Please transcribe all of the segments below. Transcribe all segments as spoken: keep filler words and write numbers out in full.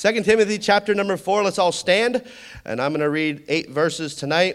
Second Timothy chapter number four. Let's all stand, and I'm going to read eight verses tonight.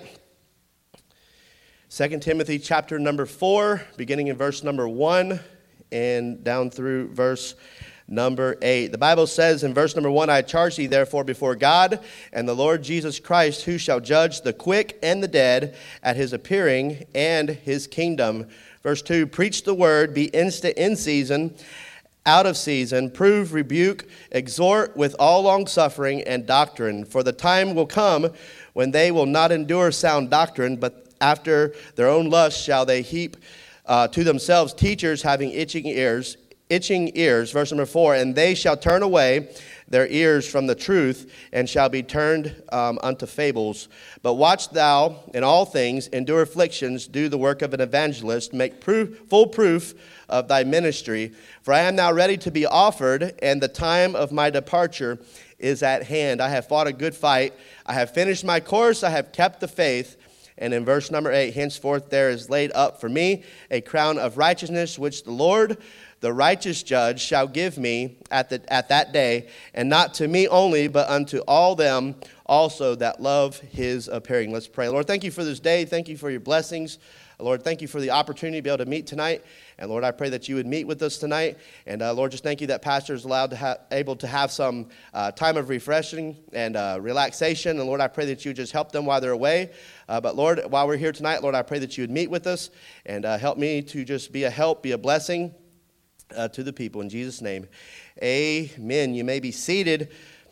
Second Timothy chapter number four, beginning in verse number one and down through verse number eight. The Bible says in verse number one, I charge thee therefore before God and the Lord Jesus Christ, who shall judge the quick and the dead at his appearing and his kingdom. Verse two, preach the word, be instant in season, out of season, prove, rebuke, exhort with all longsuffering and doctrine. For the time will come when they will not endure sound doctrine, but after their own lust shall they heap uh, to themselves teachers having itching ears. Itching ears, verse number four, and they shall turn away their ears from the truth, and shall be turned um, unto fables. But watch thou in all things, endure afflictions, do the work of an evangelist, make proof, full proof of thy ministry. For I am now ready to be offered, and the time of my departure is at hand. I have fought a good fight. I have finished my course. I have kept the faith. And in verse number eight, henceforth there is laid up for me a crown of righteousness, which the Lord, the righteous judge, shall give me at the at that day, and not to me only, but unto all them also that love his appearing. Let's pray. Lord, thank you for this day. Thank you for your blessings. Lord, thank you for the opportunity to be able to meet tonight. And Lord, I pray that you would meet with us tonight. And uh, Lord, just thank you that pastor is allowed to have, able to have some uh, time of refreshing and uh, relaxation. And Lord, I pray that you would just help them while they're away. Uh, but Lord, while we're here tonight, Lord, I pray that you would meet with us and uh, help me to just be a help, be a blessing uh, to the people. In Jesus' name, amen. You may be seated.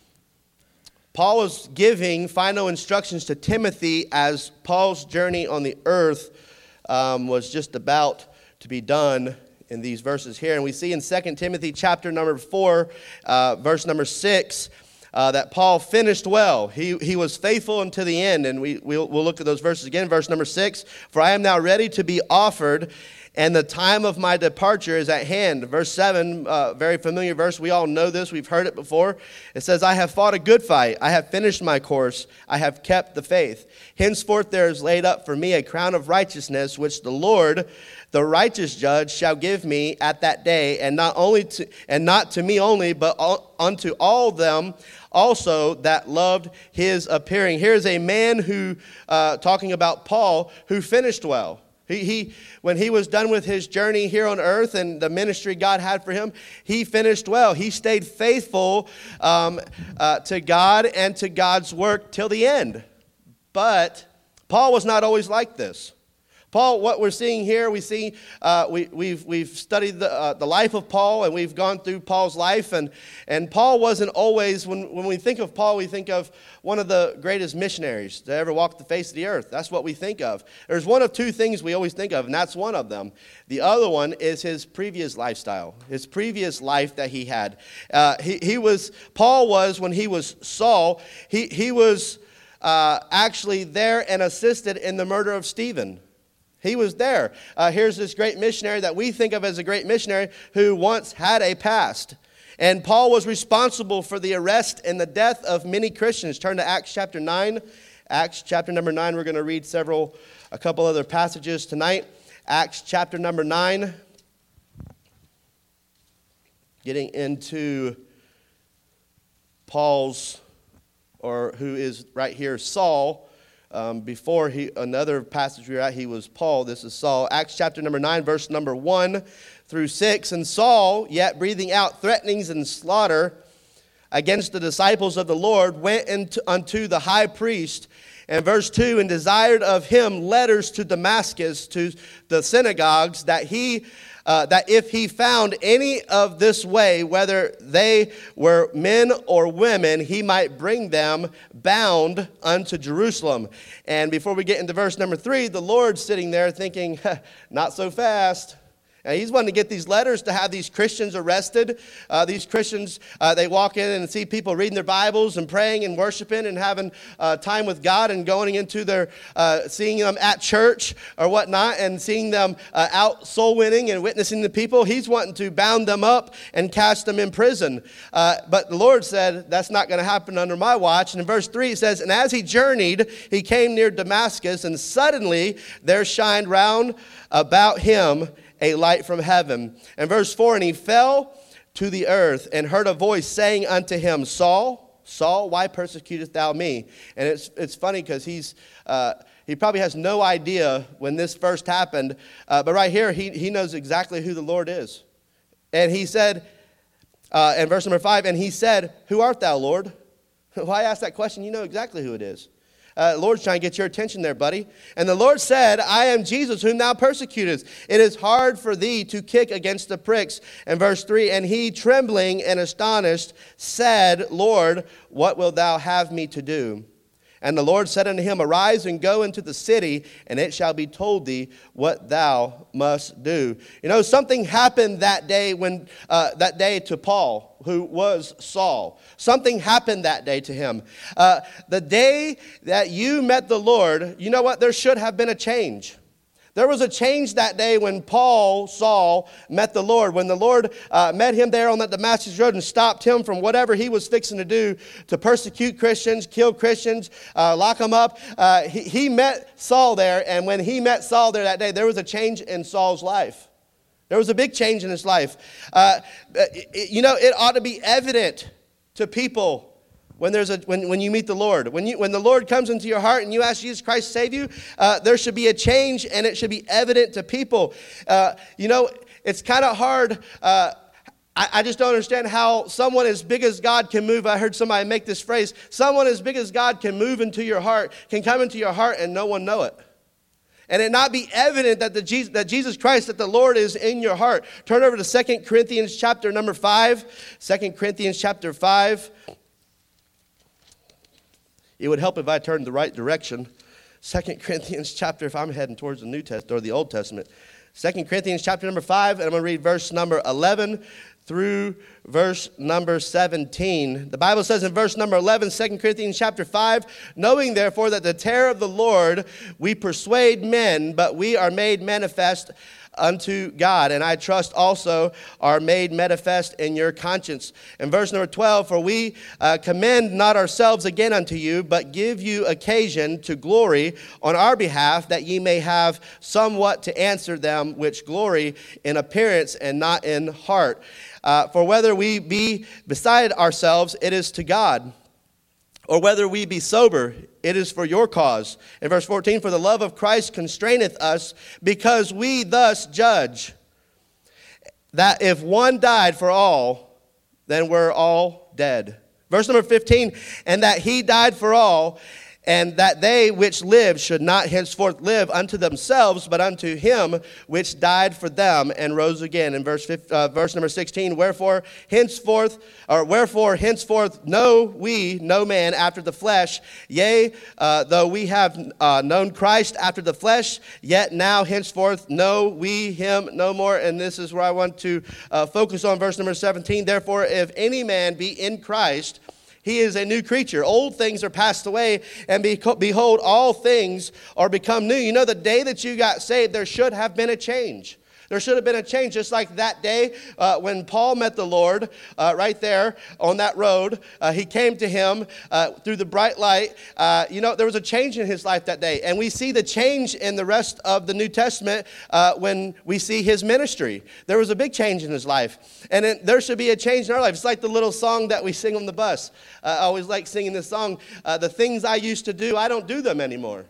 Paul was giving final instructions to Timothy as Paul's journey on the earth um, was just about to be done in these verses here. And we see in Second Timothy chapter number four, uh, verse number six, uh, that Paul finished well. He he was faithful unto the end. And we, we'll, we'll look at those verses again. Verse number six, for I am now ready to be offered, and the time of my departure is at hand. Verse seven, uh, very familiar verse. We all know this. We've heard it before. It says, I have fought a good fight. I have finished my course. I have kept the faith. Henceforth there is laid up for me a crown of righteousness, which the Lord, the righteous judge, shall give me at that day, and not only to, and not to me only, but all, unto all them also that loved his appearing. Here's a man who, uh, talking about Paul, who finished well. He, he, when he was done with his journey here on earth and the ministry God had for him, he finished well. He stayed faithful um, uh, to God and to God's work till the end. But Paul was not always like this. Paul, what we're seeing here, we see uh, we, we've we've studied the uh, the life of Paul, and we've gone through Paul's life, and and Paul wasn't always. When when we think of Paul, we think of one of the greatest missionaries to ever walk the face of the earth. That's what we think of. There's one of two things we always think of, and that's one of them. The other one is his previous lifestyle, his previous life that he had. Uh, he he was Paul was when he was Saul. He he was uh, actually there and assisted in the murder of Stephen. He was there. Uh, here's this great missionary that we think of as a great missionary who once had a past. And Paul was responsible for the arrest and the death of many Christians. Turn to Acts chapter nine. Acts chapter number nine. We're going to read several, a couple other passages tonight. Acts chapter number nine. Getting into Paul's, or who is right here, Saul. Um, before he, another passage we were at, he was Paul. This is Saul. Acts chapter number nine, verse number one through six. And Saul, yet breathing out threatenings and slaughter against the disciples of the Lord, went into, unto the high priest. And verse two, and desired of him letters to Damascus, to the synagogues, that he Uh, that if he found any of this way, whether they were men or women, he might bring them bound unto Jerusalem. And before we get into verse number three, the Lord's sitting there thinking, not so fast. And he's wanting to get these letters to have these Christians arrested. Uh, these Christians, uh, they walk in and see people reading their Bibles and praying and worshiping and having uh, time with God and going into their, uh, seeing them at church or whatnot and seeing them uh, out soul winning and witnessing the people. He's wanting to bound them up and cast them in prison. Uh, but the Lord said, that's not going to happen under my watch. And in verse three it says, and as he journeyed, he came near Damascus, and suddenly there shined round about him a light from heaven. And verse four, and he fell to the earth and heard a voice saying unto him, Saul, Saul, why persecutest thou me? And it's it's funny because he's uh, he probably has no idea when this first happened, uh, but right here he he knows exactly who the Lord is, and he said uh, in verse number five, and he said, "Who art thou, Lord?" Why ask that question? You know exactly who it is. Uh, Lord's trying to get your attention there, buddy. And the Lord said, I am Jesus whom thou persecutest. It is hard for thee to kick against the pricks. And verse three, and he, trembling and astonished, said, Lord, what wilt thou have me to do? And the Lord said unto him, arise and go into the city, and it shall be told thee what thou must do. You know, something happened that day when uh, that day to Paul, who was Saul. Something happened that day to him. Uh, the day that you met the Lord, you know what? There should have been a change. There was a change that day when Paul, Saul, met the Lord. When the Lord uh, met him there on that Damascus road and stopped him from whatever he was fixing to do to persecute Christians, kill Christians, uh, lock them up. Uh, he, he met Saul there, and when he met Saul there that day, there was a change in Saul's life. There was a big change in his life. Uh, it, you know, it ought to be evident to people When there's a when, when you meet the Lord, when you when the Lord comes into your heart and you ask Jesus Christ to save you, uh, there should be a change, and it should be evident to people. Uh, you know, it's kind of hard. Uh, I, I just don't understand how someone as big as God can move. I heard somebody make this phrase: someone as big as God can move into your heart, can come into your heart, and no one know it. And it not be evident that the Jesus, that Jesus Christ, that the Lord is in your heart. Turn over to Second Corinthians chapter number five. Second Corinthians chapter five. It would help if I turned the right direction. Second Corinthians chapter, if I'm heading towards the New Testament or the Old Testament. Second Corinthians chapter number five, and I'm going to read verse number eleven through verse number seventeen. The Bible says in verse number eleven, Second Corinthians chapter five, knowing therefore that the terror of the Lord we persuade men, but we are made manifest unto God, and I trust also are made manifest in your conscience. In verse number twelve, for we uh, commend not ourselves again unto you, but give you occasion to glory on our behalf, that ye may have somewhat to answer them which glory in appearance and not in heart. Uh, for whether we be beside ourselves, it is to God. Or whether we be sober, it is for your cause. In verse fourteen, for the love of Christ constraineth us, because we thus judge, that if one died for all, then we're all dead. Verse number fifteen, and that he died for all, and that they which live should not henceforth live unto themselves, but unto him which died for them and rose again. In verse uh, verse number sixteen, wherefore henceforth, or wherefore henceforth know we no man after the flesh. Yea, uh, though we have uh, known Christ after the flesh, yet now henceforth know we him no more. And this is where I want to uh, focus on verse number seventeen. Therefore, if any man be in Christ, he is a new creature. Old things are passed away, and behold, all things are become new. You know, the day that you got saved, there should have been a change. There should have been a change, just like that day uh, when Paul met the Lord uh, right there on that road. Uh, he came to him uh, through the bright light. Uh, you know, there was a change in his life that day. And we see the change in the rest of the New Testament uh, when we see his ministry. There was a big change in his life. And it, there should be a change in our life. It's like the little song that we sing on the bus. Uh, I always like singing this song. Uh, the things I used to do, I don't do them anymore.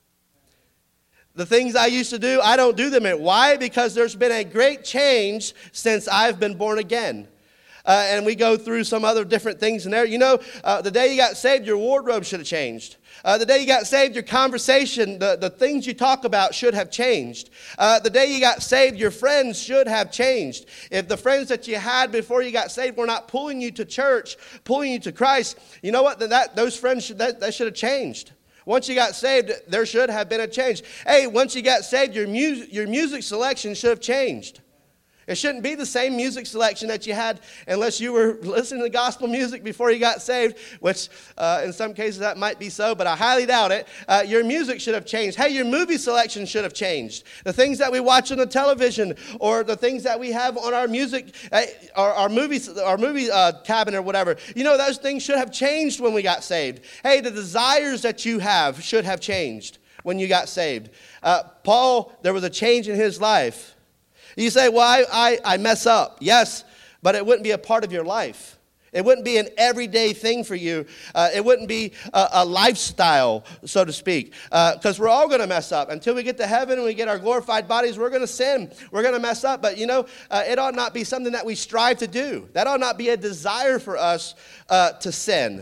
The things I used to do, I don't do them anymore. Why? Because there's been a great change since I've been born again. Uh, and we go through some other different things in there. You know, uh, the day you got saved, your wardrobe should have changed. Uh, the day you got saved, your conversation, the, the things you talk about should have changed. Uh, the day you got saved, your friends should have changed. If the friends that you had before you got saved were not pulling you to church, pulling you to Christ, you know what? That, those friends, should, that, that should have changed. Once you got saved, there should have been a change. Hey, once you got saved, your music, your music selection should have changed. It shouldn't be the same music selection that you had unless you were listening to gospel music before you got saved, which uh, in some cases that might be so, but I highly doubt it. Uh, your music should have changed. Hey, your movie selection should have changed. The things that we watch on the television or the things that we have on our music, uh, our, our movie, our movie uh, cabinet or whatever, you know, those things should have changed when we got saved. Hey, the desires that you have should have changed when you got saved. Uh, Paul, there was a change in his life. You say, well, I, I, I mess up. Yes, but it wouldn't be a part of your life. It wouldn't be an everyday thing for you. Uh, it wouldn't be a, a lifestyle, so to speak, because uh, we're all going to mess up. Until we get to heaven and we get our glorified bodies, we're going to sin. We're going to mess up. But, you know, uh, it ought not be something that we strive to do. That ought not be a desire for us uh, to sin.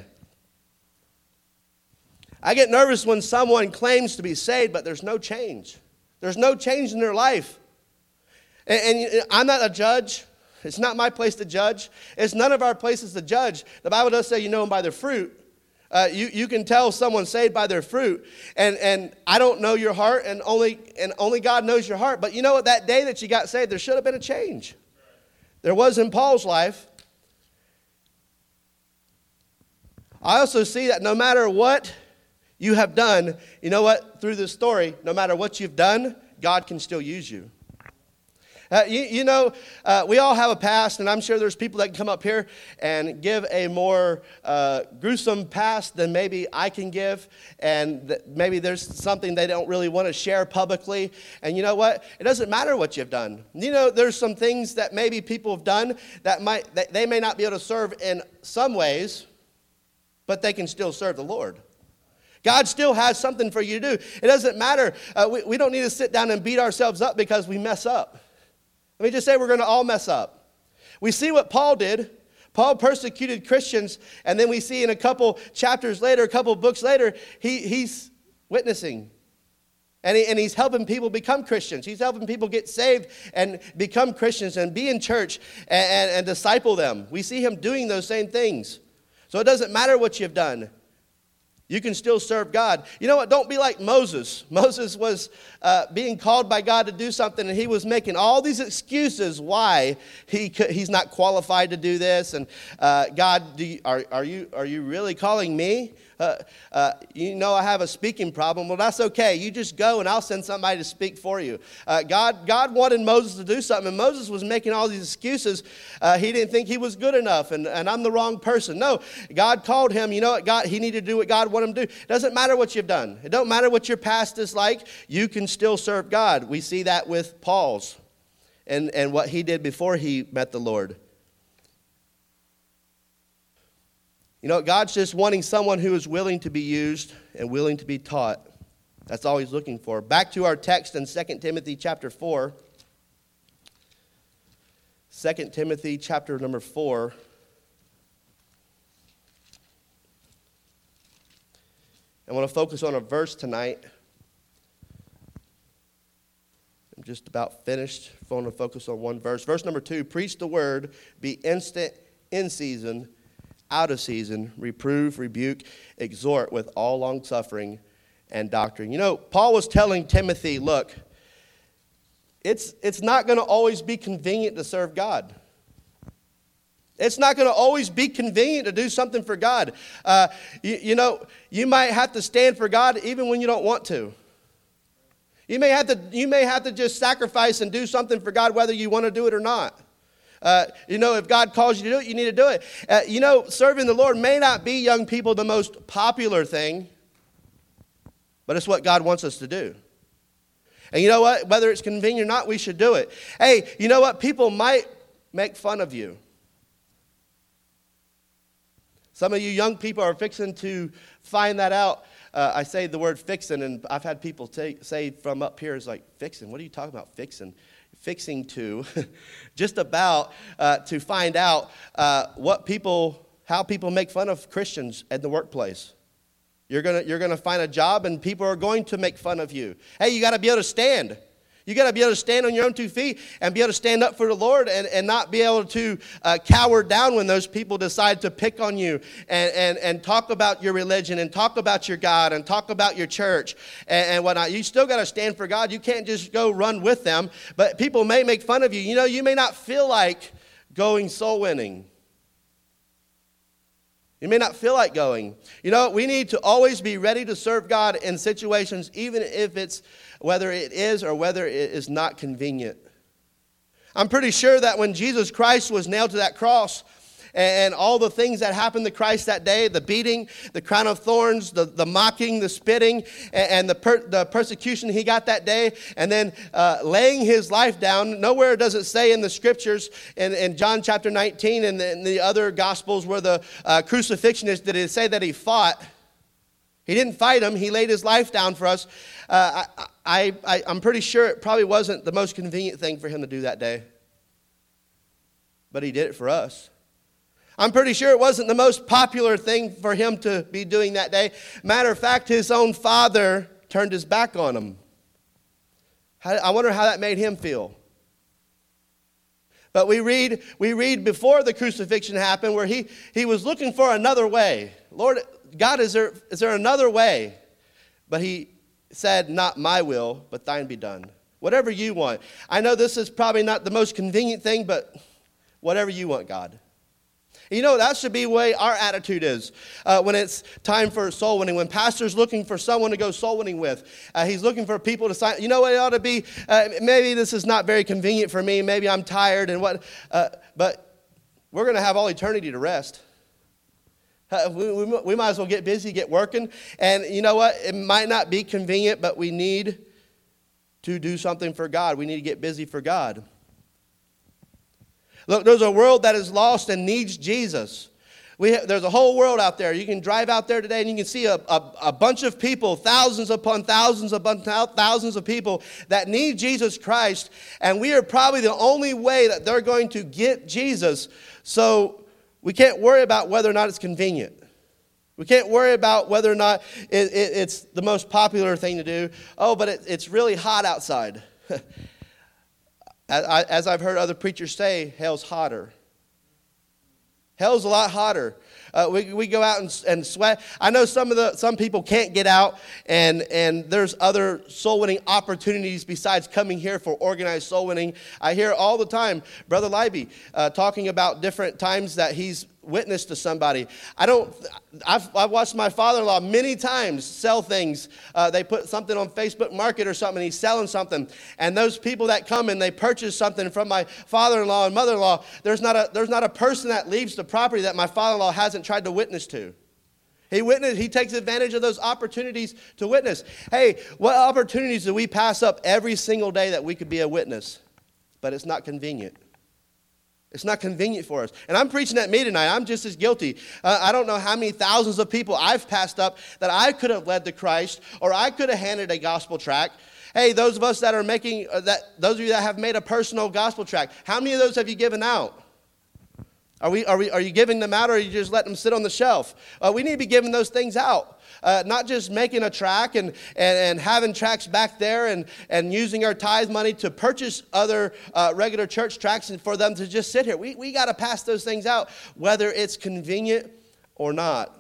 I get nervous when someone claims to be saved, but there's no change. There's no change in their life. And, and I'm not a judge. It's not my place to judge. It's none of our places to judge. The Bible does say you know them by their fruit. Uh, you, you can tell someone saved by their fruit. And, and I don't know your heart, and only, and only God knows your heart. But you know what? That day that you got saved, there should have been a change. There was in Paul's life. I also see that no matter what you have done, you know what? Through this story, no matter what you've done, God can still use you. Uh, you, you know, uh, we all have a past, and I'm sure there's people that can come up here and give a more uh, gruesome past than maybe I can give, and th- maybe there's something they don't really want to share publicly. And you know what? It doesn't matter what you've done. You know, there's some things that maybe people have done that might that they may not be able to serve in some ways, but they can still serve the Lord. God still has something for you to do. It doesn't matter. Uh, we, we don't need to sit down and beat ourselves up because we mess up. Let me just say we're going to all mess up. We see what Paul did. Paul persecuted Christians, and then we see in a couple chapters later, a couple books later, he, he's witnessing. And, he, and he's helping people become Christians. He's helping people get saved and become Christians and be in church and, and, and disciple them. We see him doing those same things. So it doesn't matter what you've done. You can still serve God. You know what? Don't be like Moses. Moses was uh, being called by God to do something, and he was making all these excuses why he could, he's not qualified to do this. And uh, God, do you, are, are, you, are you really calling me? Uh, uh, you know I have a speaking problem. Well, that's okay. You just go, and I'll send somebody to speak for you. Uh, God, God wanted Moses to do something, and Moses was making all these excuses. Uh, he didn't think he was good enough, and, and I'm the wrong person. No, God called him. You know what? God, he needed to do what God wanted him to do. It doesn't matter what you've done. It don't matter what your past is like. You can still serve God. We see that with Paul's and, and what he did before he met the Lord. You know, God's just wanting someone who is willing to be used and willing to be taught. That's all he's looking for. Back to our text in Second Timothy chapter four. Second Timothy chapter number four. I want to focus on a verse tonight. I'm just about finished. I want to focus on one verse. Verse number two, preach the word, be instant, in season, out of season, reprove, rebuke, exhort with all long-suffering and doctrine. You know, Paul was telling Timothy, look, it's, it's not going to always be convenient to serve God. It's not going to always be convenient to do something for God. Uh, you, you know, you might have to stand for God even when you don't want to. You may have to, you may have to just sacrifice and do something for God whether you want to do it or not. Uh, you know, if God calls you to do it, you need to do it. Uh, you know, serving the Lord may not be, young people, the most popular thing, but it's what God wants us to do. And you know what? Whether it's convenient or not, we should do it. Hey, you know what? People might make fun of you. Some of you young people are fixing to find that out. Uh, I say the word fixing, and I've had people take, say from up here, it's like, fixing? What are you talking about, fixing? Fixing to, just about uh, to find out uh, what people, how people make fun of Christians at the workplace. You're gonna, you're gonna find a job, and people are going to make fun of you. Hey, you got to be able to stand. You got to be able to stand on your own two feet and be able to stand up for the Lord and, and not be able to uh, cower down when those people decide to pick on you and, and, and talk about your religion and talk about your God and talk about your church and, and whatnot. You still got to stand for God. You can't just go run with them. But people may make fun of you. You know, you may not feel like going soul winning. You may not feel like going. You know, we need to always be ready to serve God in situations, even if it's whether it is or whether it is not convenient. I'm pretty sure that when Jesus Christ was nailed to that cross and all the things that happened to Christ that day, the beating, the crown of thorns, the, the mocking, the spitting, and, and the, per, the persecution he got that day, and then uh, laying his life down. Nowhere does it say in the scriptures, in, in John chapter nineteen and the, in the other gospels where the uh, crucifixion is, did it say that he fought. He didn't fight him. He laid his life down for us. Uh, I, I, I, I'm pretty sure it probably wasn't the most convenient thing for him to do that day. But he did it for us. I'm pretty sure it wasn't the most popular thing for him to be doing that day. Matter of fact, his own father turned his back on him. I wonder how that made him feel. But we read, we read before the crucifixion happened where he, he was looking for another way. Lord, God, is there, is there another way? But he said, not my will, but thine be done. Whatever you want. I know this is probably not the most convenient thing, but whatever you want, God. You know, that should be the way our attitude is uh, when it's time for soul winning. When pastor's looking for someone to go soul winning with, uh, he's looking for people to sign. You know what it ought to be? Uh, maybe this is not very convenient for me. Maybe I'm tired and what. Uh, but we're going to have all eternity to rest. Uh, we, we, we might as well get busy, get working. And you know what? It might not be convenient, but we need to do something for God. We need to get busy for God. Look, there's a world that is lost and needs Jesus. We have, there's a whole world out there. You can drive out there today and you can see a, a, a bunch of people, thousands upon thousands upon thousands of people that need Jesus Christ. And we are probably the only way that they're going to get Jesus. So we can't worry about whether or not it's convenient. We can't worry about whether or not it, it, it's the most popular thing to do. Oh, but it, it's really hot outside. As I've heard other preachers say, hell's hotter. Hell's a lot hotter. Uh, we we go out and, and sweat. I know some of the some people can't get out, and and there's other soul winning opportunities besides coming here for organized soul winning. I hear all the time Brother Libby uh, talking about different times that he's witnessed to somebody. I don't. I've, I've watched my father-in-law many times sell things. Uh, they put something on Facebook Market or something. He's selling something, and those people that come and they purchase something from my father-in-law and mother-in-law. There's not a there's not a person that leaves the property that my father-in-law hasn't tried to witness to. He witness. He takes advantage of those opportunities to witness. Hey, what opportunities do we pass up every single day that we could be a witness? But it's not convenient. It's not convenient for us. And I'm preaching at me tonight. I'm just as guilty. Uh, I don't know how many thousands of people I've passed up that I could have led to Christ, or I could have handed a gospel tract. Hey, those of us that are making, uh, that those of you that have made a personal gospel tract, how many of those have you given out? Are we, are we, are you giving them out, or are you just letting them sit on the shelf? Uh, we need to be giving those things out. Uh, not just making a tract and, and, and having tracts back there and, and using our tithe money to purchase other uh, regular church tracts and for them to just sit here. We, we got to pass those things out, whether it's convenient or not.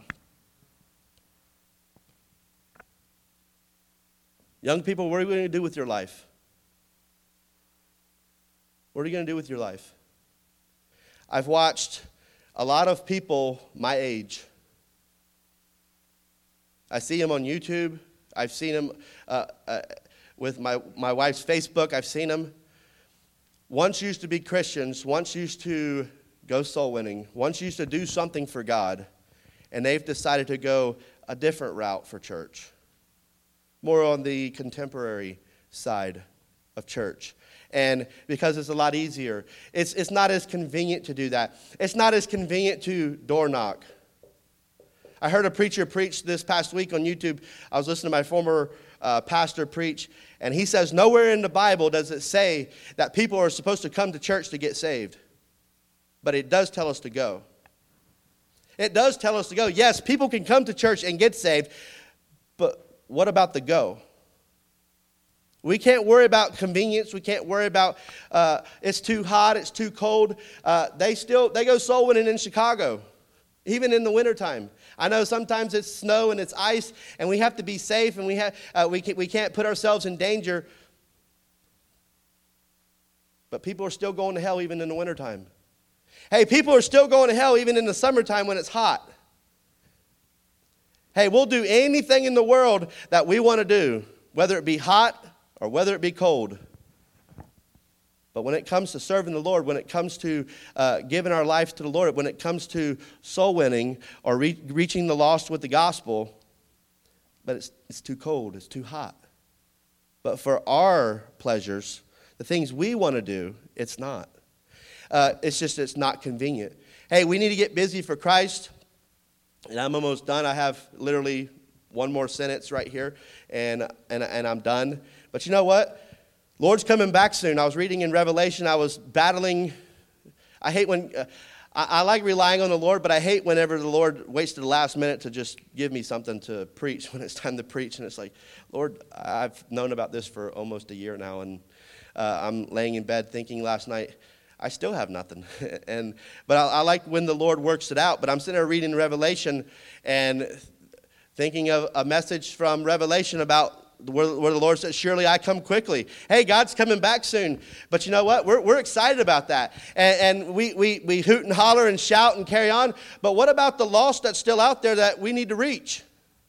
Young people, what are you going to do with your life? What are you going to do with your life? I've watched a lot of people my age. I see them on YouTube. I've seen them uh, uh, with my, my wife's Facebook. I've seen them. Once used to be Christians, once used to go soul winning, once used to do something for God, and they've decided to go a different route for church, more on the contemporary side of church. And because it's a lot easier, it's, it's not as convenient to do that. It's not as convenient to door knock. I heard a preacher preach this past week on YouTube. I was listening to my former uh, pastor preach, and he says nowhere in the Bible does it say that people are supposed to come to church to get saved. But it does tell us to go. It does tell us to go. Yes, people can come to church and get saved, but what about the go? We can't worry about convenience. We can't worry about uh, it's too hot, it's too cold. Uh, they still they go soul winning in Chicago, even in the wintertime. I know sometimes it's snow and it's ice, and we have to be safe, and we have uh, we can, we can't put ourselves in danger. But people are still going to hell even in the wintertime. Hey, people are still going to hell even in the summertime when it's hot. Hey, we'll do anything in the world that we want to do, whether it be hot or whether it be cold. But when it comes to serving the Lord, when it comes to uh, giving our life to the Lord, when it comes to soul winning or re- reaching the lost with the gospel, but it's, it's too cold, it's too hot. But for our pleasures, the things we want to do, it's not. Uh, it's just, it's not convenient. Hey, we need to get busy for Christ. And I'm almost done. I have literally one more sentence right here, and, and, and I'm done. But you know what? Lord's coming back soon. I was reading in Revelation. I was battling. I hate when, uh, I, I like relying on the Lord, but I hate whenever the Lord waits to the last minute to just give me something to preach when it's time to preach. And it's like, Lord, I've known about this for almost a year now, and uh, I'm laying in bed thinking last night, I still have nothing. and But I, I like when the Lord works it out. But I'm sitting there reading Revelation and thinking of a message from Revelation about Where, where the Lord says, surely I come quickly. Hey, God's coming back soon. But you know what? We're, we're excited about that. And, and we, we, we hoot and holler and shout and carry on. But what about the lost that's still out there that we need to reach?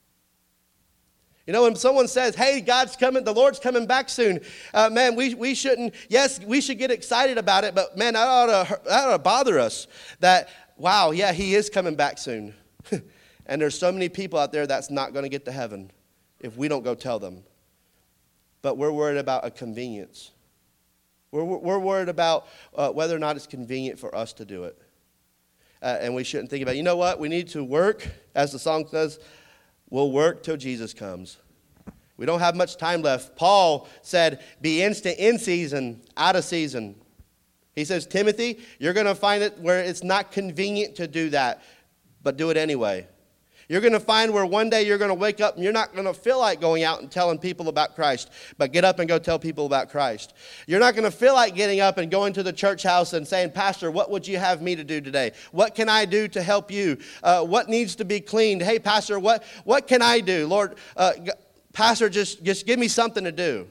You know, when someone says, hey, God's coming, the Lord's coming back soon, uh, man, we, we shouldn't, yes, we should get excited about it. But man, that ought to, that ought to bother us that, wow, yeah, he is coming back soon. And there's so many people out there that's not going to get to heaven if we don't go tell them. But we're worried about a convenience. We're, we're worried about uh, whether or not it's convenient for us to do it. Uh, and we shouldn't think about it. You know what? We need to work, as the song says, we'll work till Jesus comes. We don't have much time left. Paul said, be instant in season, out of season. He says, Timothy, you're going to find it where it's not convenient to do that, but do it anyway. You're going to find where one day you're going to wake up and you're not going to feel like going out and telling people about Christ, but get up and go tell people about Christ. You're not going to feel like getting up and going to the church house and saying, Pastor, what would you have me to do today? What can I do to help you? Uh, what needs to be cleaned? Hey, Pastor, what, what can I do? Lord, uh, Pastor, just, just give me something to do.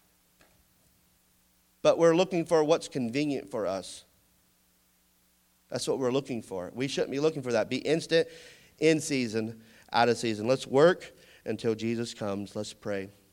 But we're looking for what's convenient for us. That's what we're looking for. We shouldn't be looking for that. Be instant, in season, out of season. Let's work until Jesus comes. Let's pray.